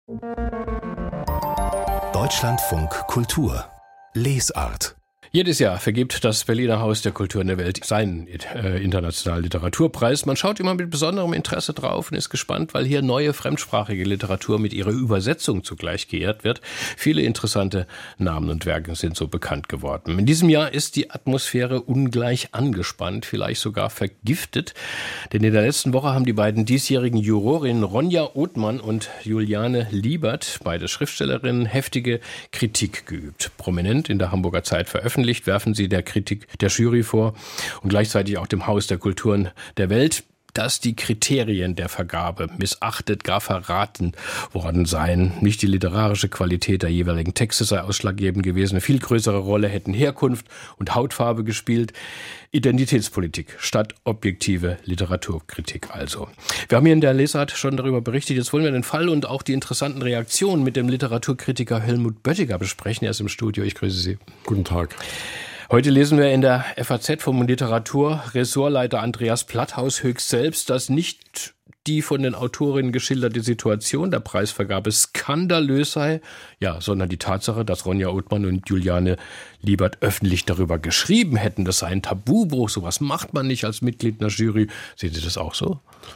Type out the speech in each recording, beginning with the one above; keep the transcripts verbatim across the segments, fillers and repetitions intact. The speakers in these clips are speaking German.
Deutschlandfunk Kultur Lesart. Jedes Jahr vergibt das Berliner Haus der Kulturen der Welt seinen äh, internationalen Literaturpreis. Man schaut immer mit besonderem Interesse drauf und ist gespannt, weil hier neue fremdsprachige Literatur mit ihrer Übersetzung zugleich geehrt wird. Viele interessante Namen und Werke sind so bekannt geworden. In diesem Jahr ist die Atmosphäre ungleich angespannt, vielleicht sogar vergiftet. Denn in der letzten Woche haben die beiden diesjährigen Jurorinnen Ronja Othmann und Juliane Liebert, beide Schriftstellerinnen, heftige Kritik geübt. Prominent in der Hamburger Zeit veröffentlicht, werfen sie der Kritik der Jury vor und gleichzeitig auch dem Haus der Kulturen der Welt, dass die Kriterien der Vergabe missachtet, gar verraten worden seien. Nicht die literarische Qualität der jeweiligen Texte sei ausschlaggebend gewesen. Eine viel größere Rolle hätten Herkunft und Hautfarbe gespielt. Identitätspolitik statt objektive Literaturkritik also. Wir haben hier in der Lesart schon darüber berichtet. Jetzt wollen wir den Fall und auch die interessanten Reaktionen mit dem Literaturkritiker Helmut Böttiger besprechen. Er ist im Studio. Ich grüße Sie. Guten Tag. Heute lesen wir in der F A Z vom Literaturressortleiter Andreas Platthaus höchst selbst, dass nicht die von den Autorinnen geschilderte Situation der Preisvergabe skandalös sei, ja, sondern die Tatsache, dass Ronja Othmann und Juliane Liebert öffentlich darüber geschrieben hätten, das sei ein Tabubruch, sowas macht man nicht als Mitglied einer Jury. Sehen Sie das auch so?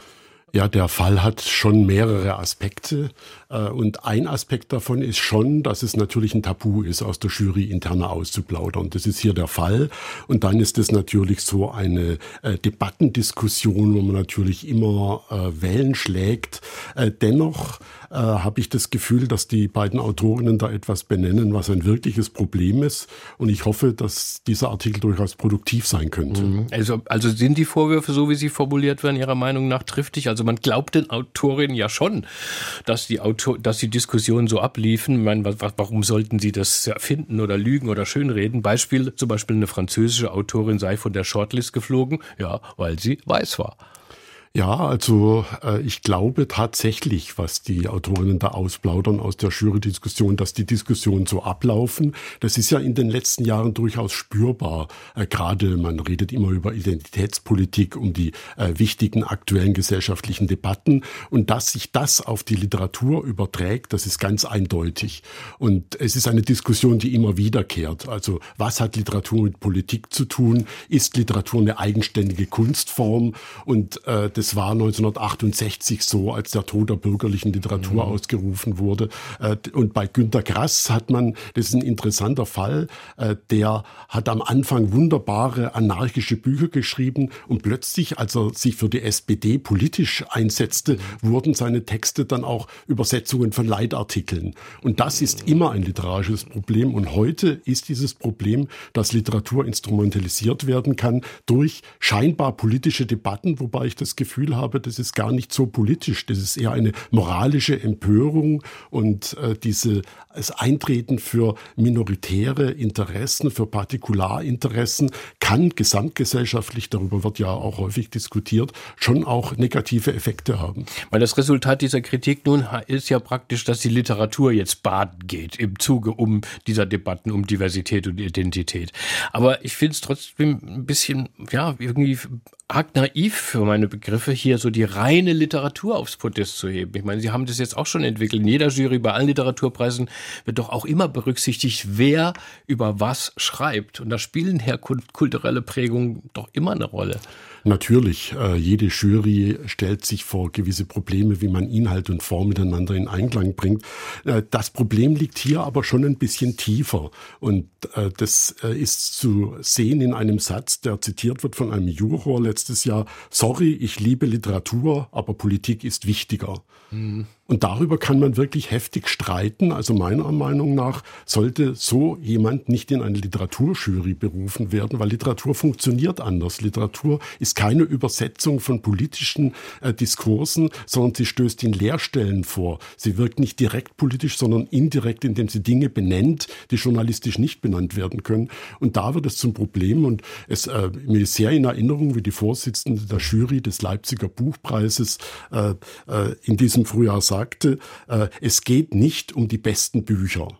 Ja, der Fall hat schon mehrere Aspekte und ein Aspekt davon ist schon, dass es natürlich ein Tabu ist, aus der Jury interner auszuplaudern. Das ist hier der Fall und dann ist es natürlich so eine Debattendiskussion, wo man natürlich immer Wellen schlägt. Dennoch habe ich das Gefühl, dass die beiden Autorinnen da etwas benennen, was ein wirkliches Problem ist und ich hoffe, dass dieser Artikel durchaus produktiv sein könnte. Also, also sind die Vorwürfe, so wie sie formuliert werden, Ihrer Meinung nach triftig? Also man glaubt den Autorinnen ja schon, dass die, Autor- dass die Diskussionen so abliefen. Ich meine, warum sollten sie das erfinden oder lügen oder schönreden? Beispiel, zum Beispiel eine französische Autorin sei von der Shortlist geflogen, ja, weil sie weiß war. Ja, also äh, ich glaube tatsächlich, was die Autorinnen da ausplaudern aus der Jury-Diskussion, dass die Diskussionen so ablaufen. Das ist ja in den letzten Jahren durchaus spürbar. Äh, Gerade man redet immer über Identitätspolitik, um die äh, wichtigen aktuellen gesellschaftlichen Debatten. Und dass sich das auf die Literatur überträgt, das ist ganz eindeutig. Und es ist eine Diskussion, die immer wiederkehrt. Also was hat Literatur mit Politik zu tun? Ist Literatur eine eigenständige Kunstform? Und äh, das Es war neunzehnhundertachtundsechzig so, als der Tod der bürgerlichen Literatur mhm. ausgerufen wurde. Und bei Günter Grass hat man, das ist ein interessanter Fall, der hat am Anfang wunderbare anarchische Bücher geschrieben und plötzlich, als er sich für die S P D politisch einsetzte, wurden seine Texte dann auch Übersetzungen von Leitartikeln. Und das ist immer ein literarisches Problem. Und heute ist dieses Problem, dass Literatur instrumentalisiert werden kann durch scheinbar politische Debatten, wobei ich das Gefühl habe, das ist gar nicht so politisch, das ist eher eine moralische Empörung und äh, diese, das Eintreten für minoritäre Interessen, für Partikularinteressen kann gesamtgesellschaftlich, darüber wird ja auch häufig diskutiert, schon auch negative Effekte haben. Weil das Resultat dieser Kritik nun ist ja praktisch, dass die Literatur jetzt baden geht im Zuge um dieser Debatten um Diversität und Identität. Aber ich finde es trotzdem ein bisschen, ja, irgendwie arg naiv für meine Begriffe, hier so die reine Literatur aufs Podest zu heben. Ich meine, Sie haben das jetzt auch schon entwickelt. In jeder Jury, bei allen Literaturpreisen wird doch auch immer berücksichtigt, wer über was schreibt. Und da spielen Herkunft, kulturelle Prägungen doch immer eine Rolle. Natürlich, äh, jede Jury stellt sich vor gewisse Probleme, wie man Inhalt und Form miteinander in Einklang bringt. Äh, das Problem liegt hier aber schon ein bisschen tiefer. Und äh, das äh, ist zu sehen in einem Satz, der zitiert wird von einem Juror letztes Jahr. Sorry, ich liebe Literatur, aber Politik ist wichtiger. Mhm. Und darüber kann man wirklich heftig streiten. Also meiner Meinung nach sollte so jemand nicht in eine Literaturjury berufen werden, weil Literatur funktioniert anders. Literatur ist keine Übersetzung von politischen äh, Diskursen, sondern sie stößt in Leerstellen vor. Sie wirkt nicht direkt politisch, sondern indirekt, indem sie Dinge benennt, die journalistisch nicht benannt werden können. Und da wird es zum Problem. Und es äh, mir ist sehr in Erinnerung, wie die Vorsitzende der Jury des Leipziger Buchpreises äh, äh, in diesem Frühjahr sagte, äh, es geht nicht um die besten Bücher.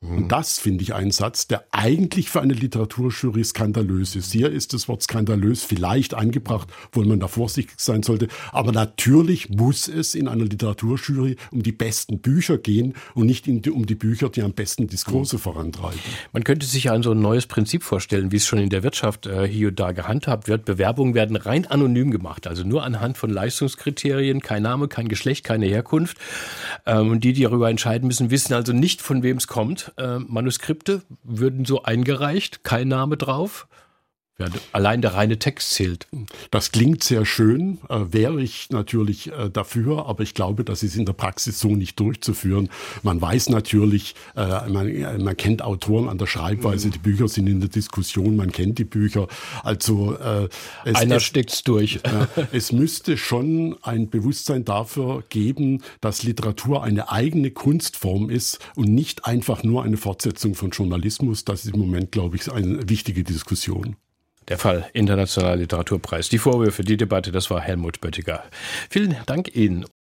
Und das finde ich ein Satz, der eigentlich für eine Literaturjury skandalös ist. Hier ist das Wort skandalös vielleicht angebracht, obwohl man da vorsichtig sein sollte. Aber natürlich muss es in einer Literaturjury um die besten Bücher gehen und nicht um die Bücher, die am besten Diskurse vorantreiben. Man könnte sich ja ein so ein neues Prinzip vorstellen, wie es schon in der Wirtschaft äh, hier und da gehandhabt wird. Bewerbungen werden rein anonym gemacht, also nur anhand von Leistungskriterien, kein Name, kein Geschlecht, keine Herkunft. Ähm, und die, die darüber entscheiden müssen, wissen also nicht, von wem es kommt. Äh, Manuskripte würden so eingereicht, kein Name drauf. Ja, allein der reine Text zählt. Das klingt sehr schön, äh, wäre ich natürlich äh, dafür, aber ich glaube, das ist in der Praxis so nicht durchzuführen. Man weiß natürlich, äh, man, man kennt Autoren an der Schreibweise, die Bücher sind in der Diskussion, man kennt die Bücher. Also äh, es, einer es, steckt's durch. Äh, es müsste schon ein Bewusstsein dafür geben, dass Literatur eine eigene Kunstform ist und nicht einfach nur eine Fortsetzung von Journalismus. Das ist im Moment, glaube ich, eine wichtige Diskussion. Der Fall Internationaler Literaturpreis. Die Vorwürfe, die Debatte, das war Helmut Böttiger. Vielen Dank Ihnen.